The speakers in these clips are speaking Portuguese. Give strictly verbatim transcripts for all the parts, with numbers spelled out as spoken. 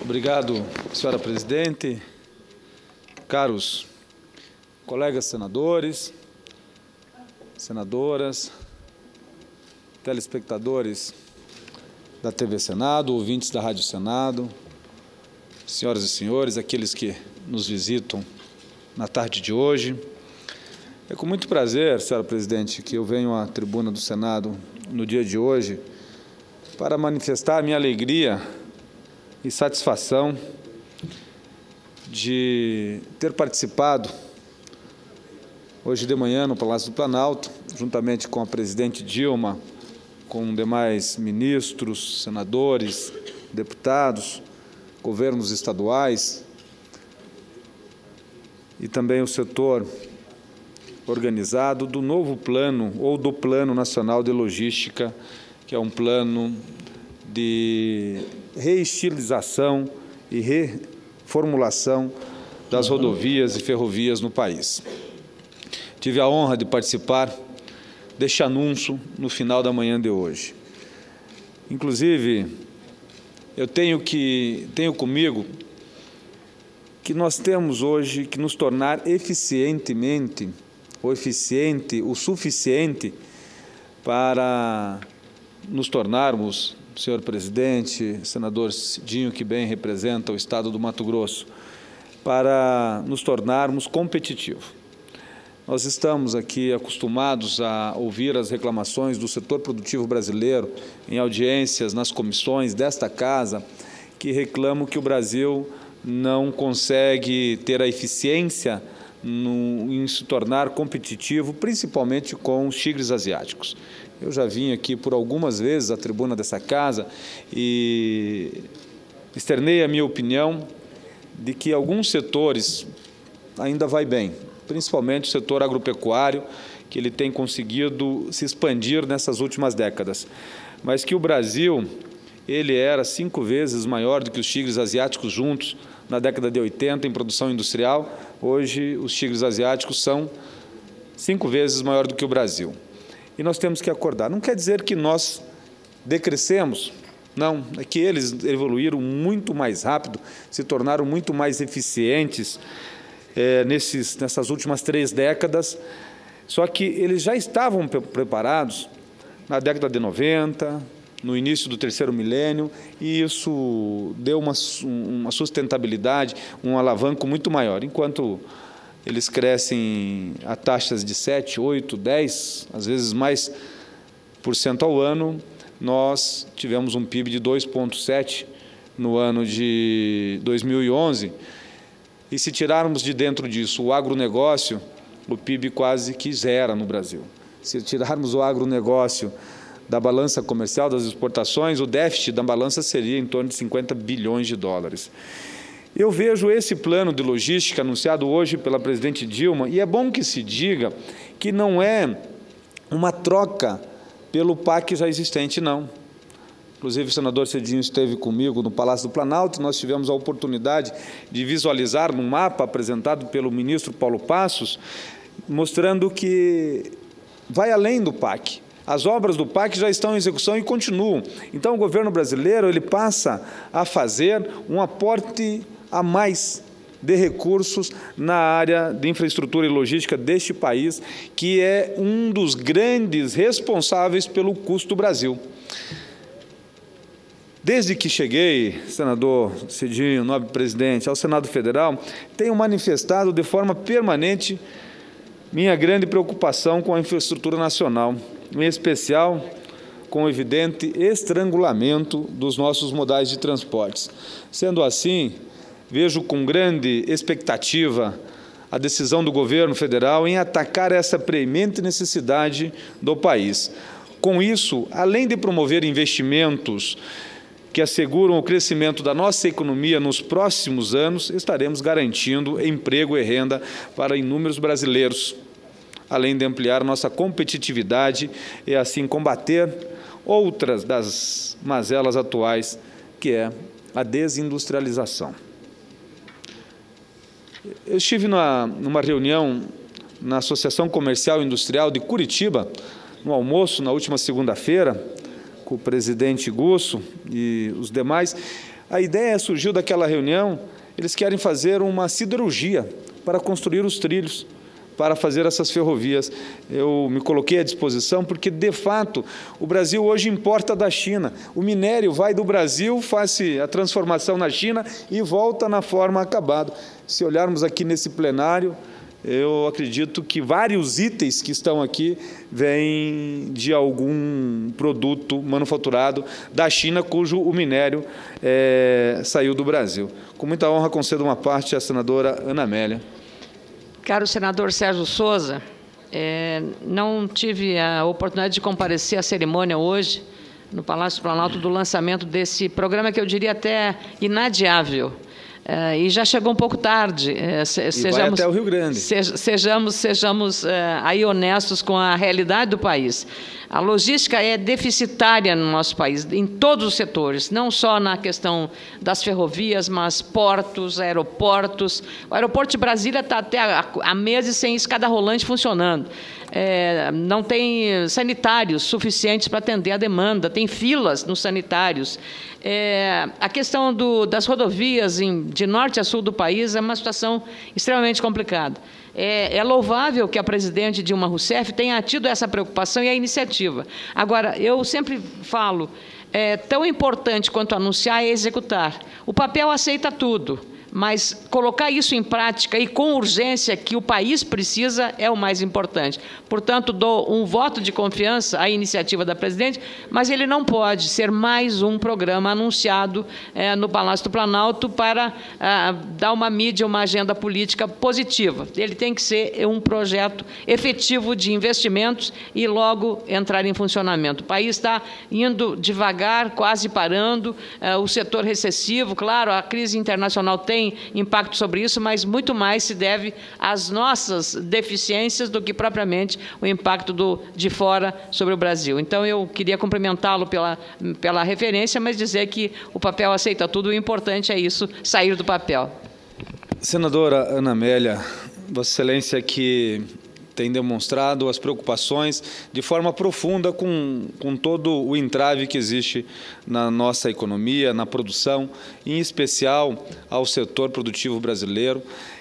Obrigado, senhora presidente, caros colegas senadores, senadoras, telespectadores da T V Senado, ouvintes da Rádio Senado, senhoras e senhores, aqueles que nos visitam na tarde de hoje. É com muito prazer, senhora presidente, que eu venho à tribuna do Senado no dia de hoje para manifestar a minha alegria e satisfação de ter participado hoje de manhã no Palácio do Planalto, juntamente com a presidente Dilma, com demais ministros, senadores, deputados, governos estaduais e também o setor organizado do novo plano ou do Plano Nacional de Logística, que é um plano de reestilização e reformulação das rodovias e ferrovias no país. Tive a honra de participar deste anúncio no final da manhã de hoje. Inclusive, eu tenho, que, tenho comigo que nós temos hoje que nos tornar eficientemente, ou eficiente, o suficiente para nos tornarmos, senhor presidente, senador Cidinho, que bem representa o estado do Mato Grosso, para nos tornarmos competitivos. Nós estamos aqui acostumados a ouvir as reclamações do setor produtivo brasileiro em audiências nas comissões desta casa, que reclamam que o Brasil não consegue ter a eficiência no, em se tornar competitivo, principalmente com os tigres asiáticos. Eu já vim aqui por algumas vezes à tribuna dessa casa e externei a minha opinião de que alguns setores ainda vai bem, principalmente o setor agropecuário, que ele tem conseguido se expandir nessas últimas décadas, mas que o Brasil ele era cinco vezes maior do que os tigres asiáticos juntos na década de oitenta em produção industrial. Hoje os tigres asiáticos são cinco vezes maior do que o Brasil. E nós temos que acordar. Não quer dizer que nós decrescemos, não, é que eles evoluíram muito mais rápido, se tornaram muito mais eficientes é, nesses, nessas últimas três décadas, só que eles já estavam preparados na década de noventa, no início do terceiro milênio, e isso deu uma, uma sustentabilidade, um alavanco muito maior, enquanto eles crescem a taxas de sete, oito, dez, às vezes mais por cento ao ano. Nós tivemos um P I B de dois vírgula sete no ano de dois mil e onze, e se tirarmos de dentro disso o agronegócio, o P I B quase que zera no Brasil. Se tirarmos o agronegócio da balança comercial, das exportações, o déficit da balança seria em torno de cinquenta bilhões de dólares. Eu vejo esse plano de logística anunciado hoje pela presidente Dilma, e é bom que se diga que não é uma troca pelo P A C já existente, não. Inclusive, o senador Cidinho esteve comigo no Palácio do Planalto, nós tivemos a oportunidade de visualizar no mapa apresentado pelo ministro Paulo Passos, mostrando que vai além do P A C. As obras do P A C já estão em execução e continuam. Então, o governo brasileiro ele passa a fazer um aporte a mais de recursos na área de infraestrutura e logística deste país, que é um dos grandes responsáveis pelo custo do Brasil. Desde que cheguei, senador Cidinho, nobre presidente, ao Senado Federal, tenho manifestado de forma permanente minha grande preocupação com a infraestrutura nacional, em especial com o evidente estrangulamento dos nossos modais de transportes. Sendo assim, vejo com grande expectativa a decisão do governo federal em atacar essa premente necessidade do país. Com isso, além de promover investimentos que asseguram o crescimento da nossa economia nos próximos anos, estaremos garantindo emprego e renda para inúmeros brasileiros, além de ampliar nossa competitividade e assim combater outras das mazelas atuais, que é a desindustrialização. Eu estive numa, numa reunião na Associação Comercial e Industrial de Curitiba, no almoço, na última segunda-feira, com o presidente Gusso e os demais, A ideia surgiu daquela reunião, eles querem fazer uma siderurgia para construir os trilhos, para fazer essas ferrovias. Eu me coloquei à disposição porque, de fato, o Brasil hoje importa da China. O minério vai do Brasil, faz a transformação na China e volta na forma acabada. Se olharmos aqui nesse plenário, eu acredito que vários itens que estão aqui vêm de algum produto manufaturado da China, cujo o minério é, saiu do Brasil. Com muita honra, concedo uma parte à senadora Ana Amélia. Caro senador Sérgio Souza, é, não tive a oportunidade de comparecer à cerimônia hoje, no Palácio do Planalto, do lançamento desse programa que eu diria até inadiável. É, e já chegou um pouco tarde. É, se, e sejamos, vai até o Rio Grande. Se, sejamos sejamos é, aí honestos com a realidade do país. A logística é deficitária no nosso país, em todos os setores, não só na questão das ferrovias, mas portos, aeroportos. O aeroporto de Brasília está até há meses sem escada rolante funcionando. É, não tem sanitários suficientes para atender a demanda, tem filas nos sanitários. É, a questão do, das rodovias em, de norte a sul do país é uma situação extremamente complicada. É, é louvável que a presidente Dilma Rousseff tenha tido essa preocupação e a iniciativa. Agora, eu sempre falo, é, tão importante quanto anunciar é executar. O papel aceita tudo, mas colocar isso em prática e com urgência que o país precisa é o mais importante. Portanto, dou um voto de confiança à iniciativa da presidente, mas ele não pode ser mais um programa anunciado é, no Palácio do Planalto para ah, dar uma mídia, uma agenda política positiva. Ele tem que ser um projeto efetivo de investimentos e logo entrar em funcionamento. O país está indo devagar, quase parando, ah, o setor recessivo, claro, a crise internacional tem impacto sobre isso, mas muito mais se deve às nossas deficiências do que propriamente o impacto do, de fora sobre o Brasil. Então, eu queria cumprimentá-lo pela, pela referência, mas dizer que o papel aceita tudo, o importante é isso, sair do papel. Senadora Ana Amélia, Vossa Excelência que tem demonstrado as preocupações de forma profunda com, com todo o entrave que existe na nossa economia, na produção, em especial ao setor produtivo brasileiro.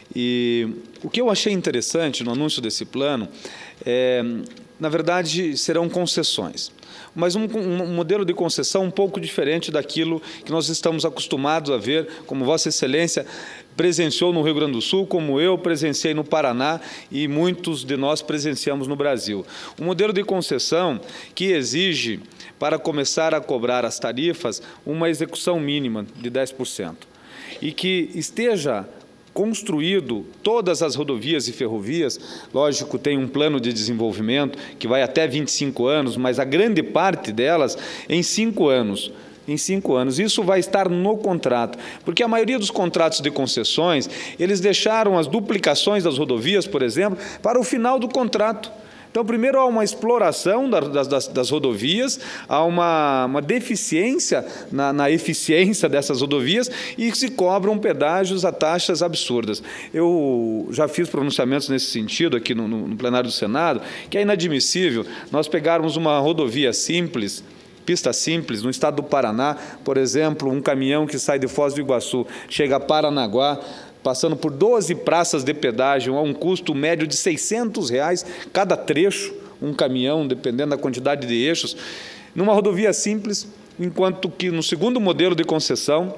E o que eu achei interessante no anúncio desse plano, é, na verdade, serão concessões. Mas um, um modelo de concessão um pouco diferente daquilo que nós estamos acostumados a ver, como Vossa Excelência presenciou no Rio Grande do Sul, como eu presenciei no Paraná e muitos de nós presenciamos no Brasil. Um modelo de concessão que exige, para começar a cobrar as tarifas, uma execução mínima de dez por cento e que esteja construído todas as rodovias e ferrovias. Lógico, tem um plano de desenvolvimento que vai até vinte e cinco anos, mas a grande parte delas em cinco anos. Em cinco anos. Isso vai estar no contrato, porque a maioria dos contratos de concessões, eles deixaram as duplicações das rodovias, por exemplo, para o final do contrato. Então, primeiro há uma exploração das, das, das rodovias, há uma, uma deficiência na, na eficiência dessas rodovias e se cobram pedágios a taxas absurdas. Eu já fiz pronunciamentos nesse sentido aqui no, no, no plenário do Senado, que é inadmissível nós pegarmos uma rodovia simples, pista simples, no estado do Paraná, por exemplo, um caminhão que sai de Foz do Iguaçu, chega a Paranaguá, passando por doze praças de pedágio, a um custo médio de seiscentos reais cada trecho, um caminhão, dependendo da quantidade de eixos, numa rodovia simples, enquanto que no segundo modelo de concessão,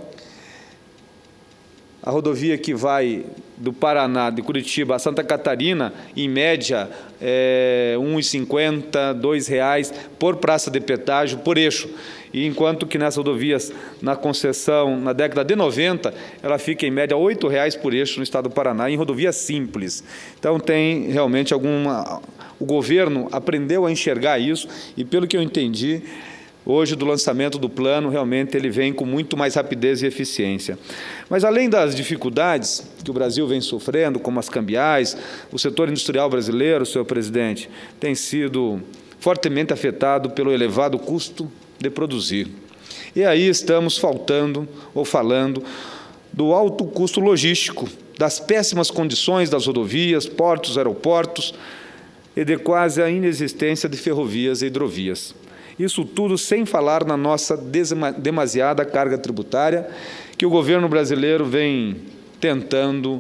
a rodovia que vai do Paraná, de Curitiba a Santa Catarina, em média, é um real e cinquenta centavos, dois reais por praça de pedágio, por eixo. E enquanto que nessas rodovias, na concessão, na década de noventa, ela fica em média oito reais por eixo no estado do Paraná, em rodovia simples. Então, tem realmente alguma... O governo aprendeu a enxergar isso e, pelo que eu entendi, hoje, do lançamento do plano, realmente ele vem com muito mais rapidez e eficiência. Mas, além das dificuldades que o Brasil vem sofrendo, como as cambiais, o setor industrial brasileiro, senhor presidente, tem sido fortemente afetado pelo elevado custo de produzir. E aí estamos faltando, ou falando, do alto custo logístico, das péssimas condições das rodovias, portos, aeroportos, e de quase a inexistência de ferrovias e hidrovias. Isso tudo sem falar na nossa demasiada carga tributária, que o governo brasileiro vem tentando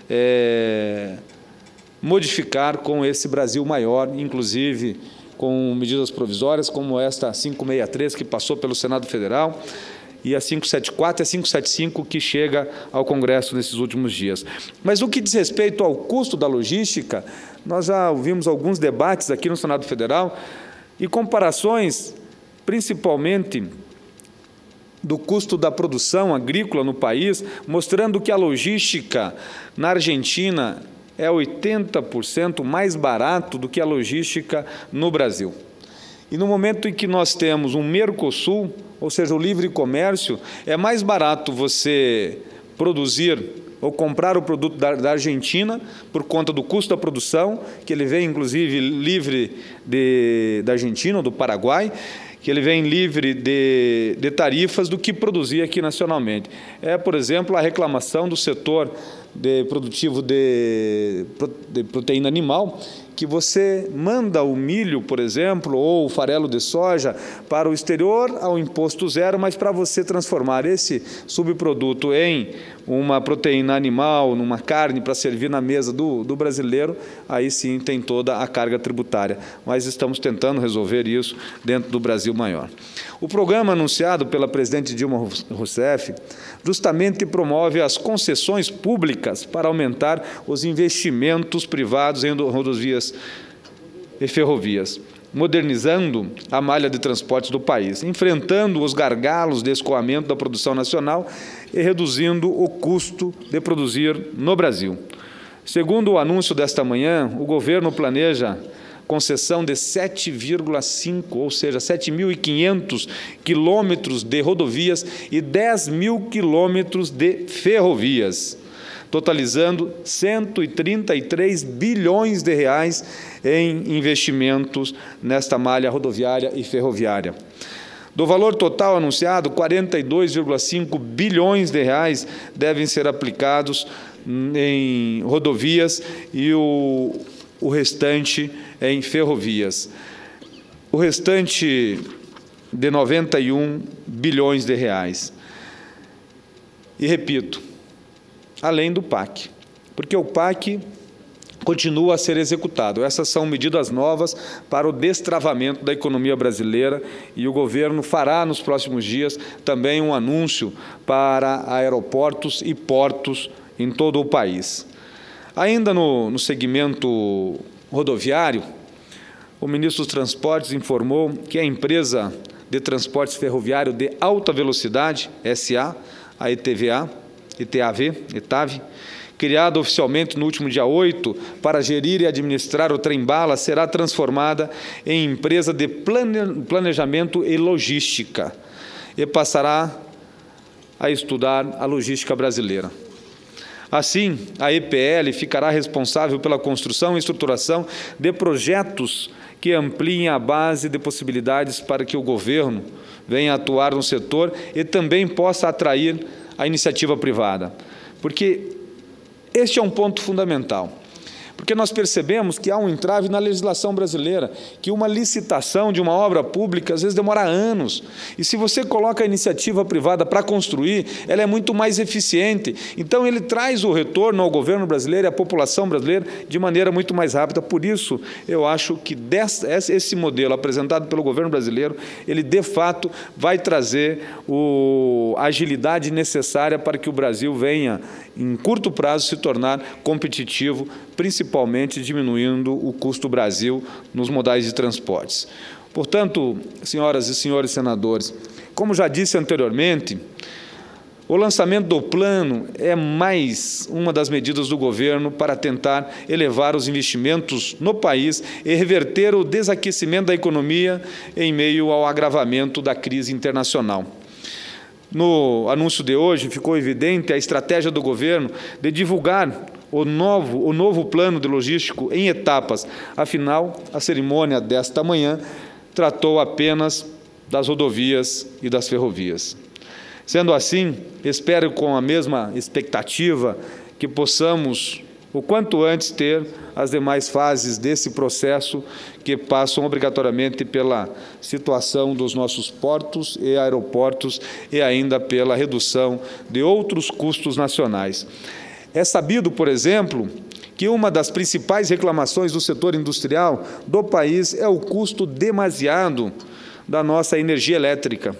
é, modificar com esse Brasil maior, inclusive com medidas provisórias como esta quinhentos e sessenta e três, que passou pelo Senado Federal, e a quinhentos e setenta e quatro e a quinhentos e setenta e cinco, que chega ao Congresso nesses últimos dias. Mas, no que diz respeito ao custo da logística, nós já ouvimos alguns debates aqui no Senado Federal e comparações, principalmente do custo da produção agrícola no país, mostrando que a logística na Argentina é oitenta por cento mais barato do que a logística no Brasil. E no momento em que nós temos um Mercosul, ou seja, o livre comércio, é mais barato você produzir ou comprar o produto da, da Argentina por conta do custo da produção, que ele vem, inclusive, livre de, da Argentina ou do Paraguai, que ele vem livre de, de tarifas do que produzir aqui nacionalmente. É, por exemplo, a reclamação do setor de produtivo de, de proteína animal, que você manda o milho, por exemplo, ou o farelo de soja para o exterior ao imposto zero, mas para você transformar esse subproduto em uma proteína animal, numa carne para servir na mesa do, do brasileiro, aí sim tem toda a carga tributária. Mas estamos tentando resolver isso dentro do Brasil maior. O programa anunciado pela presidente Dilma Rousseff justamente promove as concessões públicas para aumentar os investimentos privados em rodovias e ferrovias, modernizando a malha de transportes do país, enfrentando os gargalos de escoamento da produção nacional e reduzindo o custo de produzir no Brasil. Segundo o anúncio desta manhã, o governo planeja concessão de sete vírgula cinco, ou seja, sete mil e quinhentos quilômetros de rodovias e dez mil quilômetros de ferrovias, totalizando cento e trinta e três bilhões de reais em investimentos nesta malha rodoviária e ferroviária. Do valor total anunciado, quarenta e dois vírgula cinco bilhões de reais devem ser aplicados em rodovias e o, o restante em ferrovias. O restante de noventa e um bilhões de reais. E repito, além do P A C, porque o P A C continua a ser executado. Essas são medidas novas para o destravamento da economia brasileira e o governo fará nos próximos dias também um anúncio para aeroportos e portos em todo o país. Ainda no, no segmento rodoviário, o ministro dos Transportes informou que a empresa de transportes ferroviário de alta velocidade, S A, a E T V A, E T A V, ETAV, criada oficialmente no último dia oito para gerir e administrar o trem-bala, será transformada em empresa de planejamento e logística e passará a estudar a logística brasileira. Assim, a E P L ficará responsável pela construção e estruturação de projetos que ampliem a base de possibilidades para que o governo venha atuar no setor e também possa atrair a iniciativa privada. Porque este é um ponto fundamental. Porque nós percebemos que há um entrave na legislação brasileira, que uma licitação de uma obra pública às vezes demora anos. E se você coloca a iniciativa privada para construir, ela é muito mais eficiente. Então, ele traz o retorno ao governo brasileiro e à população brasileira de maneira muito mais rápida. Por isso, eu acho que esse modelo apresentado pelo governo brasileiro, ele, de fato, vai trazer o, a agilidade necessária para que o Brasil venha, em curto prazo, se tornar competitivo, principalmente diminuindo o custo do Brasil nos modais de transportes. Portanto, senhoras e senhores senadores, como já disse anteriormente, o lançamento do plano é mais uma das medidas do governo para tentar elevar os investimentos no país e reverter o desaquecimento da economia em meio ao agravamento da crise internacional. No anúncio de hoje, ficou evidente a estratégia do governo de divulgar o novo, o novo plano de logístico em etapas. Afinal, a cerimônia desta manhã tratou apenas das rodovias e das ferrovias. Sendo assim, espero com a mesma expectativa que possamos o quanto antes ter as demais fases desse processo que passam obrigatoriamente pela situação dos nossos portos e aeroportos e ainda pela redução de outros custos nacionais. É sabido, por exemplo, que uma das principais reclamações do setor industrial do país é o custo demasiado da nossa energia elétrica.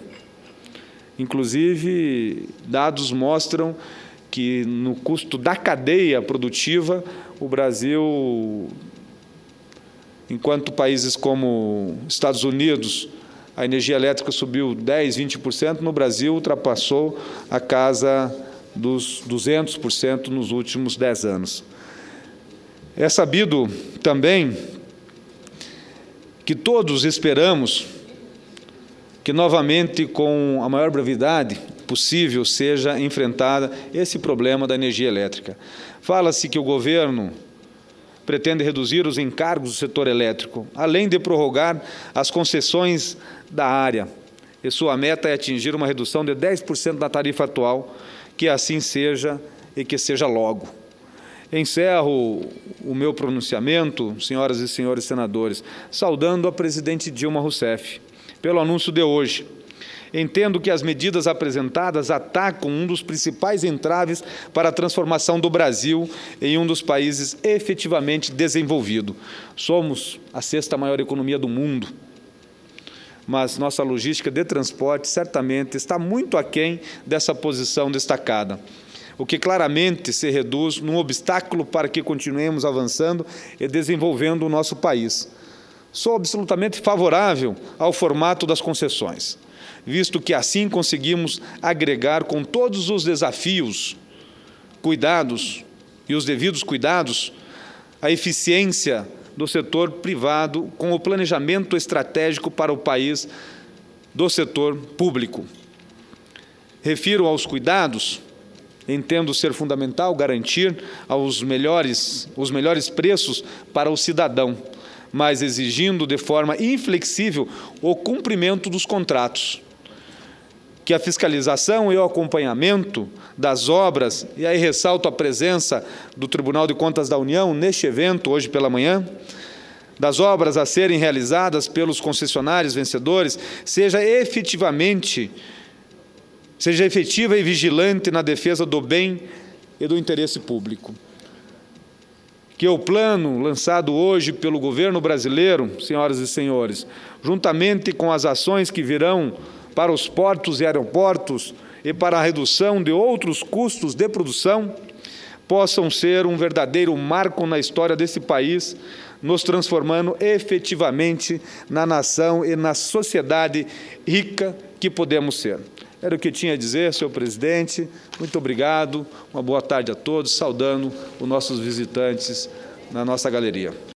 Inclusive, dados mostram que no custo da cadeia produtiva, o Brasil, enquanto países como Estados Unidos, a energia elétrica subiu dez, vinte por cento, no Brasil ultrapassou a casa dos duzentos por cento nos últimos dez anos. É sabido também que todos esperamos que novamente, com a maior brevidade possível, seja enfrentada esse problema da energia elétrica. Fala-se que o governo pretende reduzir os encargos do setor elétrico, além de prorrogar as concessões da área. E sua meta é atingir uma redução de dez por cento da tarifa atual, que assim seja e que seja logo. Encerro o meu pronunciamento, senhoras e senhores senadores, saudando a presidente Dilma Rousseff pelo anúncio de hoje. Entendo que as medidas apresentadas atacam um dos principais entraves para a transformação do Brasil em um dos países efetivamente desenvolvido. Somos a sexta maior economia do mundo, mas nossa logística de transporte certamente está muito aquém dessa posição destacada, o que claramente se reduz num obstáculo para que continuemos avançando e desenvolvendo o nosso país. Sou absolutamente favorável ao formato das concessões, visto que assim conseguimos agregar com todos os desafios, cuidados e os devidos cuidados, a eficiência do setor privado com o planejamento estratégico para o país do setor público. Refiro aos cuidados, entendo ser fundamental garantir aos melhores, os melhores preços para o cidadão, mas exigindo de forma inflexível o cumprimento dos contratos, que a fiscalização e o acompanhamento das obras, e aí ressalto a presença do Tribunal de Contas da União neste evento, hoje pela manhã, das obras a serem realizadas pelos concessionários vencedores, seja efetivamente, seja efetiva e vigilante na defesa do bem e do interesse público. Que o plano lançado hoje pelo governo brasileiro, senhoras e senhores, juntamente com as ações que virão para os portos e aeroportos e para a redução de outros custos de produção, possam ser um verdadeiro marco na história desse país, nos transformando efetivamente na nação e na sociedade rica que podemos ser. Era o que eu tinha a dizer, senhor presidente. Muito obrigado. Uma boa tarde a todos, saudando os nossos visitantes na nossa galeria.